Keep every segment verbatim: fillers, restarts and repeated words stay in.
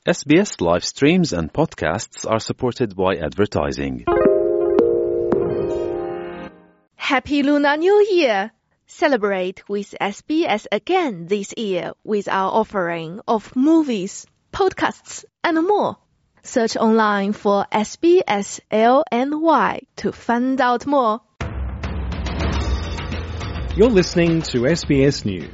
S B S live streams and podcasts are supported by advertising. Happy Lunar New Year! Celebrate with S B S again this year with our offering of movies, podcasts, and more. Search online for S B S L N Y to find out more. You're listening to S B S News.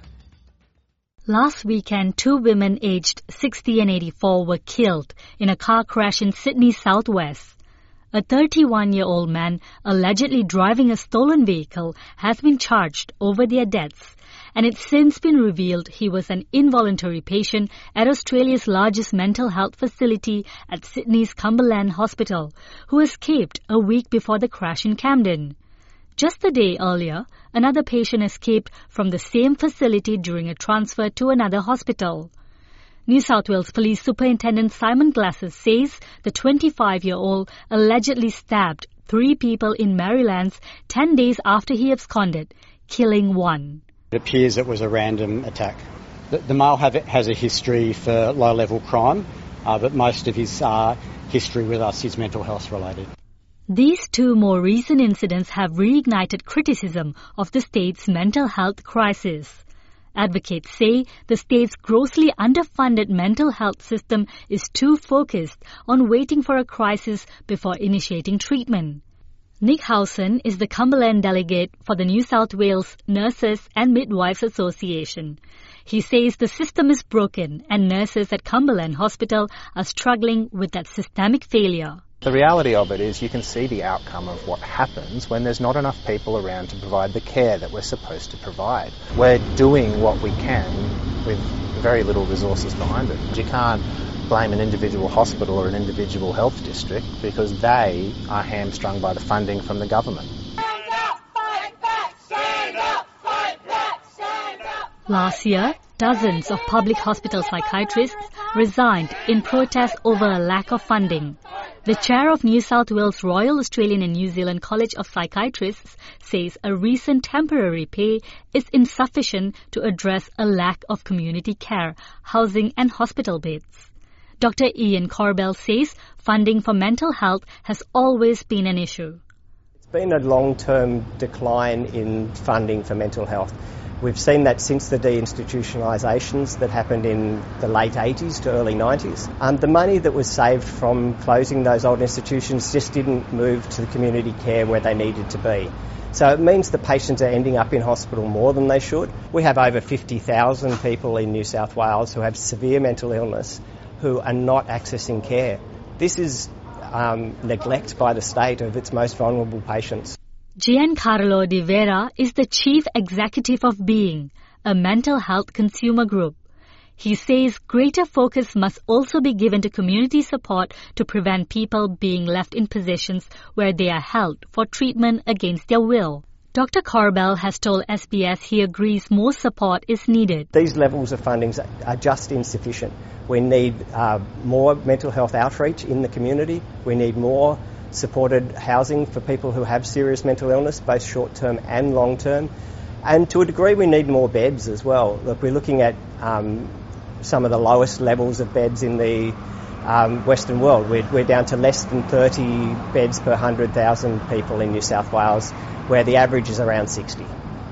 Last weekend, two women aged sixty and eighty-four were killed in a car crash in Sydney southwest. A thirty-one-year-old man allegedly driving a stolen vehicle has been charged over their deaths, and it's since been revealed he was an involuntary patient at Australia's largest mental health facility at Sydney's Cumberland Hospital, who escaped a week before the crash in Camden. Just a day earlier, another patient escaped from the same facility during a transfer to another hospital. New South Wales Police Superintendent Simon Glasses says the twenty-five-year-old allegedly stabbed three people in Maryland ten days after he absconded, killing one. It appears it was a random attack. The, the male have, has a history for low-level crime, uh, but most of his uh, history with us is mental health related. These two more recent incidents have reignited criticism of the state's mental health crisis. Advocates say the state's grossly underfunded mental health system is too focused on waiting for a crisis before initiating treatment. Nick Howson is the Cumberland delegate for the New South Wales Nurses and Midwives Association. He says the system is broken and nurses at Cumberland Hospital are struggling with that systemic failure. The reality of it is you can see the outcome of what happens when there's not enough people around to provide the care that we're supposed to provide. We're doing what we can with very little resources behind it. You can't blame an individual hospital or an individual health district because they are hamstrung by the funding from the government. Stand up, fight back! Stand up, fight back! Stand up! Last year, dozens of public hospital psychiatrists resigned in protest over a lack of funding. The chair of New South Wales Royal Australian and New Zealand College of Psychiatrists says a recent temporary pay is insufficient to address a lack of community care, housing and hospital beds. Doctor Ian Corbell says funding for mental health has always been an issue. It's been a long-term decline in funding for mental health. We've seen that since the deinstitutionalisations that happened in the late eighties to early nineties. Um, the money that was saved from closing those old institutions just didn't move to the community care where they needed to be. So it means the patients are ending up in hospital more than they should. We have over fifty thousand people in New South Wales who have severe mental illness who are not accessing care. This is um, neglect by the state of its most vulnerable patients. Giancarlo De Vera is the chief executive of Being, a mental health consumer group. He says greater focus must also be given to community support to prevent people being left in positions where they are held for treatment against their will. Doctor Corbell has told S B S he agrees more support is needed. These levels of funding are just insufficient. We need uh, more mental health outreach in the community. We need more supported housing for people who have serious mental illness, both short-term and long-term. And to a degree, we need more beds as well. Look, we're looking at um, some of the lowest levels of beds in the um, Western world. We're, we're down to less than thirty beds per one hundred thousand people in New South Wales, where the average is around sixty.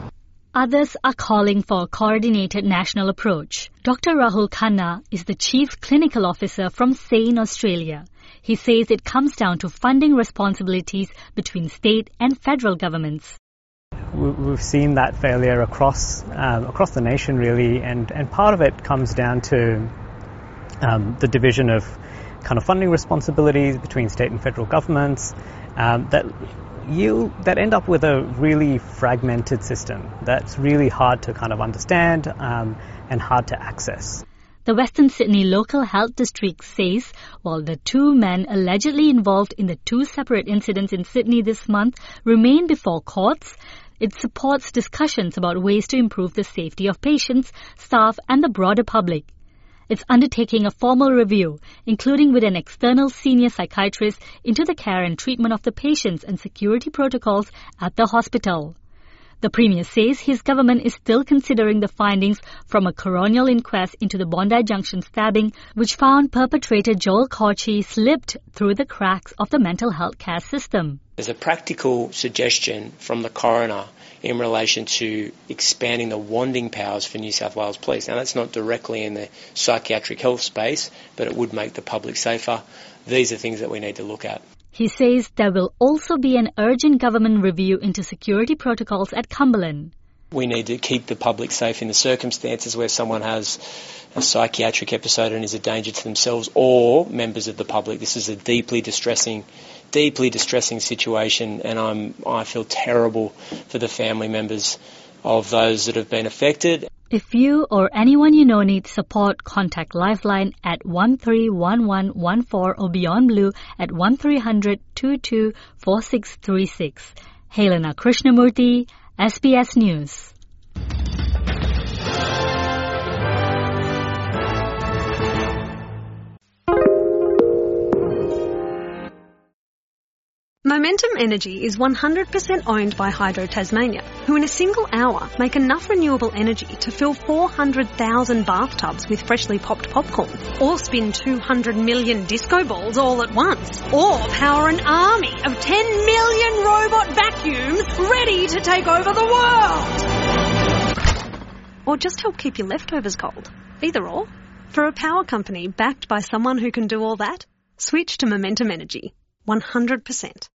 Others are calling for a coordinated national approach. Doctor Rahul Khanna is the Chief Clinical Officer from SANE Australia. He says it comes down to funding responsibilities between state and federal governments. We've seen that failure across um, across the nation, really, and, and part of it comes down to um, the division of kind of funding responsibilities between state and federal governments um, that you that end up with a really fragmented system that's really hard to kind of understand um, and hard to access. The Western Sydney Local Health District says while the two men allegedly involved in the two separate incidents in Sydney this month remain before courts, it supports discussions about ways to improve the safety of patients, staff and the broader public. It's undertaking a formal review, including with an external senior psychiatrist, into the care and treatment of the patients and security protocols at the hospital. The Premier says his government is still considering the findings from a coronial inquest into the Bondi Junction stabbing, which found perpetrator Joel Corchi slipped through the cracks of the mental health care system. There's a practical suggestion from the coroner in relation to expanding the wanding powers for New South Wales Police. Now, that's not directly in the psychiatric health space, but it would make the public safer. These are things that we need to look at. He says there will also be an urgent government review into security protocols at Cumberland. We need to keep the public safe in the circumstances where someone has a psychiatric episode and is a danger to themselves or members of the public. This is a deeply distressing, deeply distressing situation, and I'm, I feel terrible for the family members of those that have been affected. If you or anyone you know needs support, contact Lifeline at one three one one one four or Beyond Blue at one three hundred two two four six three six. Helena Krishnamurthy, S B S News. Momentum Energy is one hundred percent owned by Hydro Tasmania, who in a single hour make enough renewable energy to fill four hundred thousand bathtubs with freshly popped popcorn, or spin two hundred million disco balls all at once, or power an army of ten million robot vacuums ready to take over the world. Or just help keep your leftovers cold. Either or. For a power company backed by someone who can do all that, switch to Momentum Energy. one hundred percent.